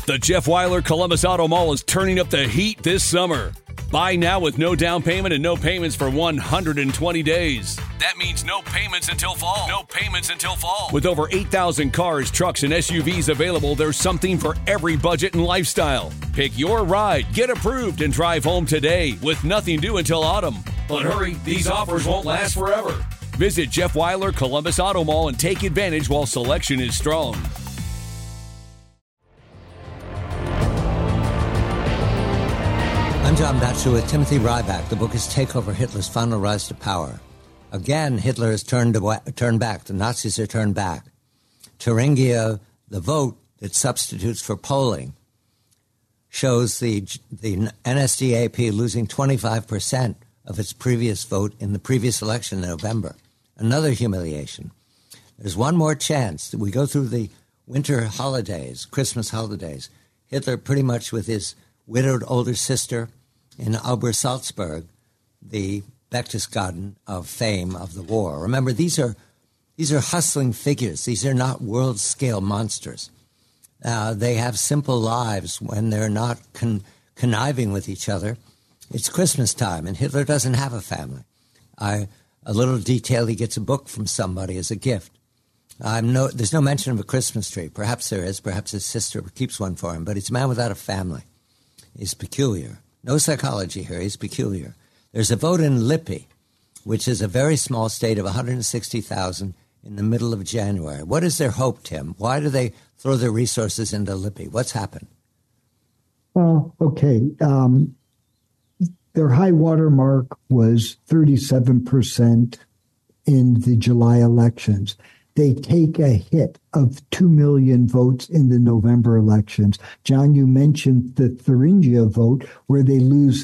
The Jeff Weiler Columbus Auto Mall is turning up the heat this summer. Buy now with no down payment and no payments for 120 days. That means no payments until fall. No payments until fall. With over 8,000 cars, trucks, and SUVs available, there's something for every budget and lifestyle. Pick your ride, get approved, and drive home today with nothing due until autumn. But hurry, these offers won't last forever. Visit Jeff Weiler Columbus Auto Mall and take advantage while selection is strong. I'm John Batchelor with Timothy Ryback. The book is Take Over Hitler's Final Rise to Power. Again, Hitler has turned back. The Nazis are turned back. Thuringia, the vote that substitutes for polling, shows the NSDAP losing 25% of its previous vote in the previous election in November. Another humiliation. There's one more chance that we go through the winter holidays, Christmas holidays. Hitler pretty much with his widowed older sister in Obersalzberg, the Berchtesgaden of fame of the war. Remember, these are hustling figures. These are not world-scale monsters. They have simple lives when they're not conniving with each other. It's Christmas time, and Hitler doesn't have a family. A little detail, he gets a book from somebody as a gift. There's no mention of a Christmas tree. Perhaps there is. Perhaps his sister keeps one for him. But he's a man without a family. He's peculiar. No psychology here. He's peculiar. There's a vote in Lippi, which is a very small state of 160,000 in the middle of January. What is their hope, Tim? Why do they throw their resources into Lippi? What's happened? Well, okay. Their high water mark was 37% in the July elections. They take a hit of 2 million votes in the November elections. John, you mentioned the Thuringia vote where they lose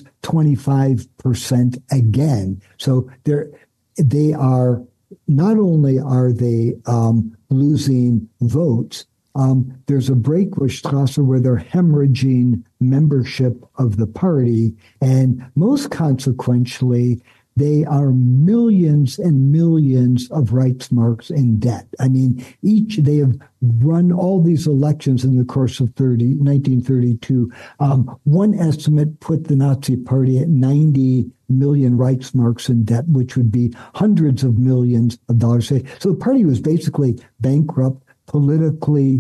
25% again. So they are not only are they losing votes, there's a break with Strasser where they're hemorrhaging membership of the party. And most consequentially, they are millions and millions of Reichsmarks in debt. I mean, they have run all these elections in the course of 1932. One estimate put the Nazi party at 90 million Reichsmarks in debt, which would be hundreds of millions of dollars. So the party was basically bankrupt politically,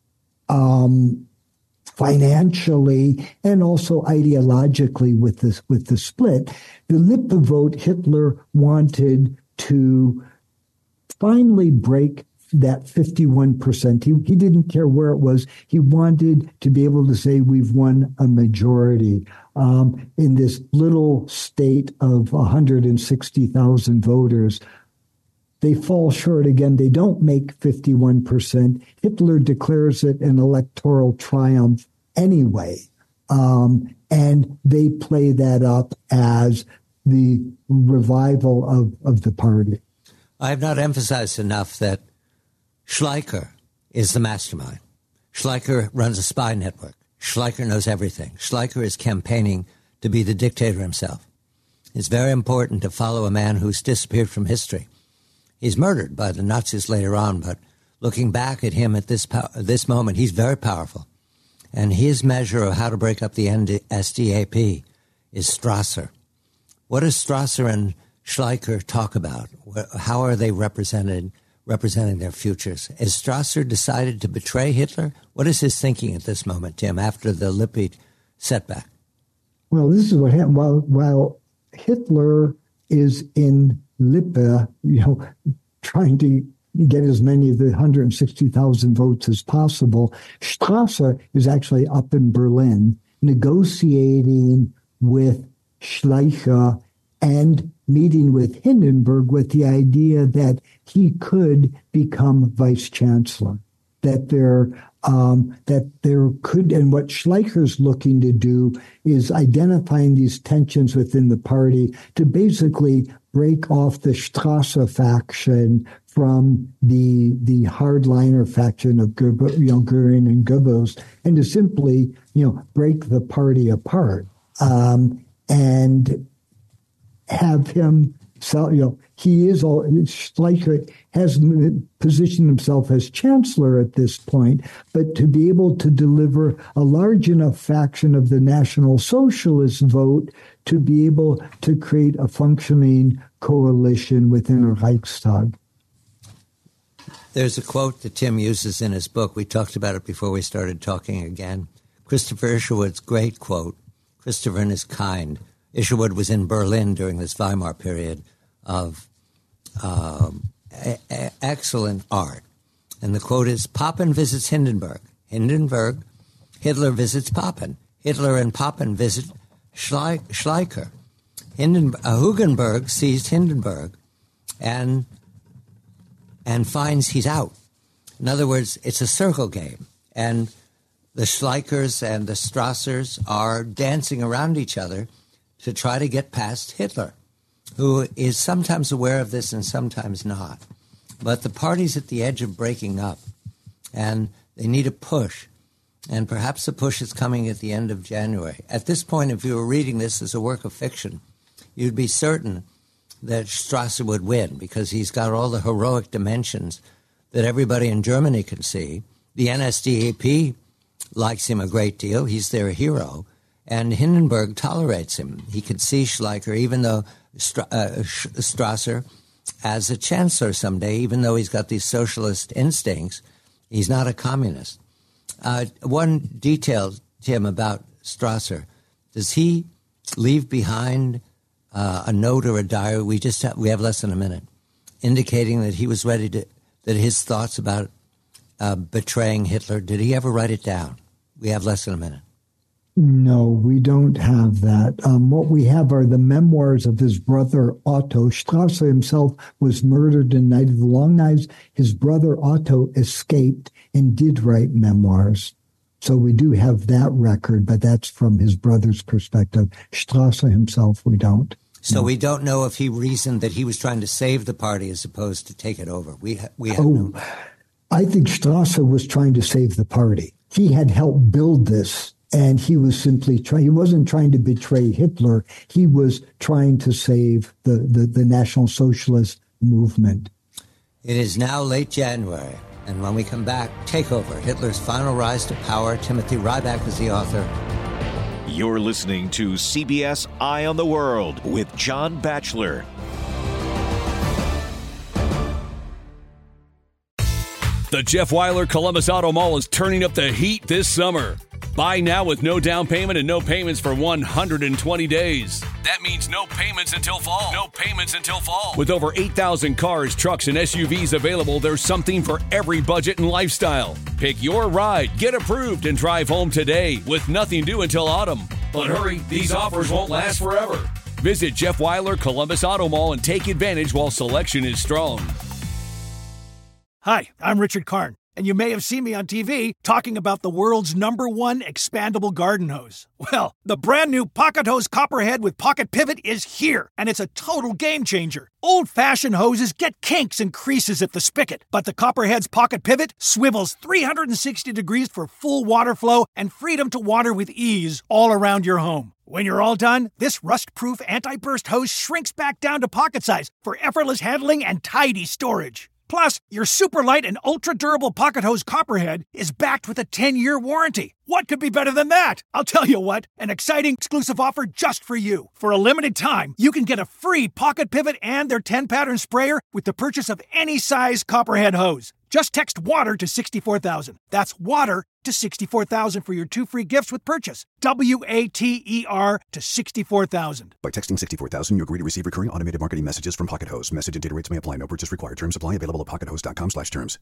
financially, and also ideologically with the split. The Lippe vote, Hitler wanted to finally break that 51%. He didn't care where it was. He wanted to be able to say we've won a majority in this little state of 160,000 voters. They fall short again. They don't make 51%. Hitler declares it an electoral triumph anyway. And they play that up as the revival of the party. I have not emphasized enough that Schleicher is the mastermind. Schleicher runs a spy network. Schleicher knows everything. Schleicher is campaigning to be the dictator himself. It's very important to follow a man who's disappeared from history. He's murdered by the Nazis later on, but looking back at him at this moment, he's very powerful. And his measure of how to break up the NSDAP is Strasser. What does Strasser and Schleicher talk about? How are they representing their futures? Has Strasser decided to betray Hitler? What is his thinking at this moment, Tim, after the Lippi setback? Well, this is what happened. While Hitler is in Lippe, trying to get as many of the 160,000 votes as possible, Strasser is actually up in Berlin negotiating with Schleicher and meeting with Hindenburg with the idea that he could become vice chancellor, that there could, and what Schleicher's looking to do is identifying these tensions within the party to basically break off the Strasser faction from the hardliner faction of Goering and Goebbels, and to simply break the party apart and have him he is Schleicher has positioned himself as chancellor at this point, but to be able to deliver a large enough faction of the National Socialist vote to be able to create a functioning coalition within the Reichstag. There's a quote that Tim uses in his book. We talked about it before we started talking again. Christopher Isherwood's great quote, Christopher and his kind. Isherwood was in Berlin during this Weimar period of excellent art. And the quote is, Papen visits Hindenburg. Hitler visits Papen. Hitler and Papen visit Schleicher. Hugenberg sees Hindenburg and finds he's out. In other words, it's a circle game. And the Schleichers and the Strassers are dancing around each other to try to get past Hitler, who is sometimes aware of this and sometimes not. But the party's at the edge of breaking up, and they need a push. And perhaps the push is coming at the end of January. At this point, if you were reading this as a work of fiction, you'd be certain that Strasser would win because he's got all the heroic dimensions that everybody in Germany can see. The NSDAP likes him a great deal. He's their hero. And Hindenburg tolerates him. He could see Schleicher, even though Strasser, as a chancellor someday, even though he's got these socialist instincts, he's not a communist. One detail, Tim, about Strasser. Does he leave behind a note or a diary? We have less than a minute, indicating that he was ready to, that his thoughts about betraying Hitler, did he ever write it down? We have less than a minute. No, we don't have that. What we have are the memoirs of his brother Otto. Strasser himself was murdered in Night of the Long Knives. His brother Otto escaped and did write memoirs. So we do have that record, but that's from his brother's perspective. Strasser himself, we don't. So we don't know if he reasoned that he was trying to save the party as opposed to take it over. We have no. I think Strasser was trying to save the party. He had helped build this. And he was simply he wasn't trying to betray Hitler. He was trying to save the National Socialist movement. It is now late January. And when we come back, Takeover, Hitler's Final Rise to Power. Timothy Ryback is the author. You're listening to CBS Eye on the World with John Batchelor. The Jeff Weiler Columbus Auto Mall is turning up the heat this summer. Buy now with no down payment and no payments for 120 days. That means no payments until fall. No payments until fall. With over 8,000 cars, trucks, and SUVs available, there's something for every budget and lifestyle. Pick your ride, get approved, and drive home today with nothing due until autumn. But hurry, these offers won't last forever. Visit Jeff Weiler Columbus Auto Mall and take advantage while selection is strong. Hi, I'm Richard Karn, and you may have seen me on TV talking about the world's #1 expandable garden hose. Well, the brand new Pocket Hose Copperhead with Pocket Pivot is here, and it's a total game changer. Old-fashioned hoses get kinks and creases at the spigot, but the Copperhead's Pocket Pivot swivels 360 degrees for full water flow and freedom to water with ease all around your home. When you're all done, this rust-proof anti-burst hose shrinks back down to pocket size for effortless handling and tidy storage. Plus, your super light and ultra-durable Pocket Hose Copperhead is backed with a 10-year warranty. What could be better than that? I'll tell you what, an exciting exclusive offer just for you. For a limited time, you can get a free Pocket Pivot and their 10-pattern sprayer with the purchase of any size Copperhead hose. Just text WATER to 64,000. That's WATER to 64,000 for your 2 free gifts with purchase. WATER to 64,000. By texting 64,000, you agree to receive recurring automated marketing messages from Pocket Hose. Message and data rates may apply. No purchase required. Terms apply. Available at pockethose.com/terms.